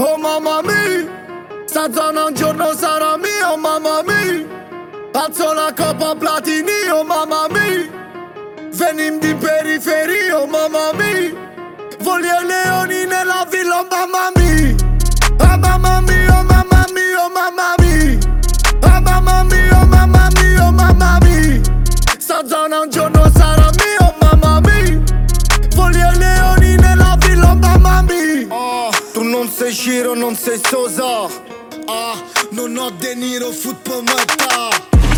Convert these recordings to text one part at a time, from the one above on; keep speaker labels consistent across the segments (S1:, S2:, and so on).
S1: Oh mamma mia, sta zona un giorno sarà mia, oh mamma mia. Alzo la coppa platini, oh mamma mia. Venim din periferie, oh mamma mia. Voglio leoni nella villa, oh mamma mia. Oh mamma mia, oh mamma mia, oh mamma mia. Oh mamma mia, oh mamma mia, oh mamma mia. Sta zona un giorno sarà mia, oh mamma mia. Voglio leoni nella villa, oh mamma mia. Tu non sei Shiro, non sei Sosa. Non ho De Niro, foot pe meta.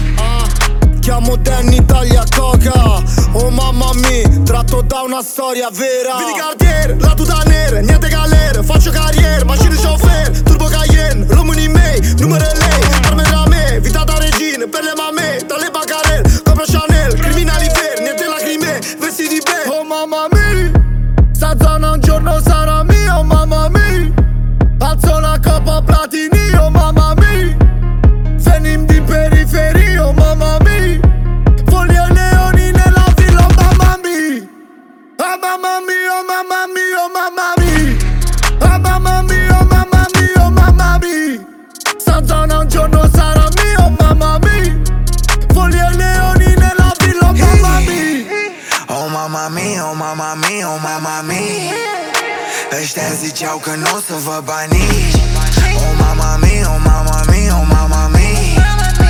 S1: Chiamo Dan Italia Coca. Oh mamma mia, tratto da una storia vera. Vedi cartier, la tuta nera, niente galera. Faccio carriera, mașină șofer, turbo Cayenne. Românii mei, numerele, arme la me. Vita da regine, per le mame, dalle bacarel. Compra Chanel, criminali veri, niente lacrime, vestiti bene. Oh mamma mia, sta zona un giorno sarà mia, oh mamma mia. Alzo la coppa platini, oh mamma mia. Venim din periferie, oh mamma mia. Voglio leoni nella villa, oh mamma mia. Oh mamma mia, oh mamma mia, oh mamma mia. Oh mamma mia, oh mamma mia, oh mamma mia. Sta zona un giorno sarà mia, oh mamma mia. Voglio leoni nella villa, oh mamma mia.
S2: Oh mamma mia, oh mamma mia, oh mamma mia. Ăștia ziceau că n-o să vă banici. Oh mamma mia, oh mamma mia, oh mamma mia.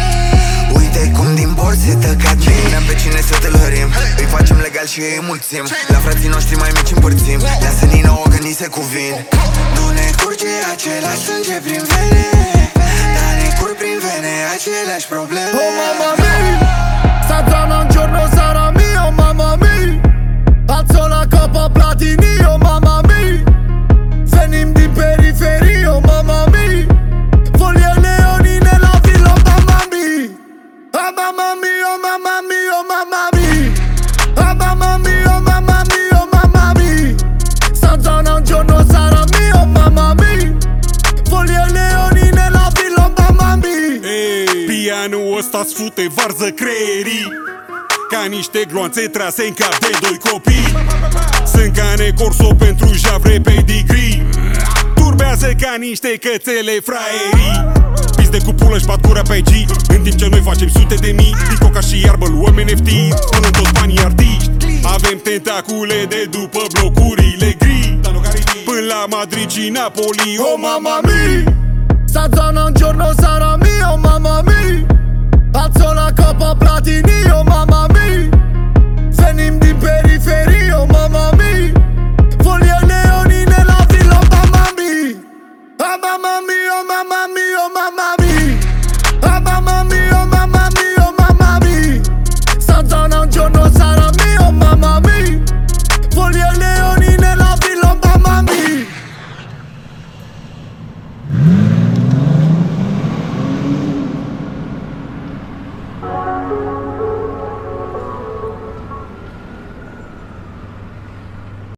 S2: Uite cum din bord se tăcat bine. Pe cine să tâlhărim, îi facem legal și îi mulțim. La frații noștri mai mici împărțim. Lasă-ni nouă că ni se cuvin. Nu ne curge același sânge prin vene, dar ne curg prin vene aceleași probleme.
S1: Oh mamma mia, sta zona un giorno sarà mia, oh mamma mia. Alzo la coppa platini, oh mamma mia. Venim din periferie, oh mamma mia. Voglio leoni nella villa, oh mamma mia. Oh mamma mia, oh mamma mia, oh mamma mia. Oh mamma mia, oh mamma mia, oh mamma mia. Sta zona un giorno sarà mia, oh mamma mia. Voglio leoni nella villa, oh mamma mia.
S3: Ei, pianul ăsta sfute varză creierii ca niște gloanțe trase în cap de doi copii. Sunt cane corso pentru javre pedigree. Turbează ca niște cățele fraierii. Piste cu pulă-și bat gura pe IG, în timp ce noi facem sute de mii. Ticoca și iarbă luăm NFT, până toți banii artiști. Avem tentacule de după blocurile gri, până la Madrid și Napoli.
S1: Oh mamma mia, sta zona un giorno sarà mia, oh mamma mia. Alzo la coppa platini, oh mamma